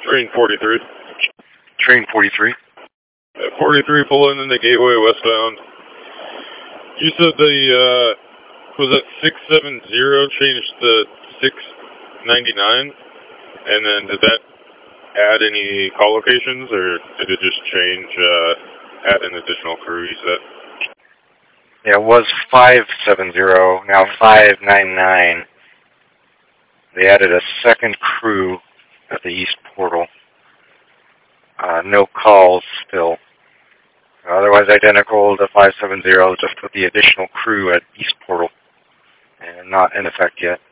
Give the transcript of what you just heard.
Train 43. Train 43. 43 pulling in the gateway westbound. You said the, was that 670 changed to 699? And then did that add any call locations, or did it just change, add an additional crew, you said? Yeah, it was 570, now 599. They added a second crew at the east portal. No calls still. Otherwise identical to 570, just with the additional crew at east portal. And not in effect yet.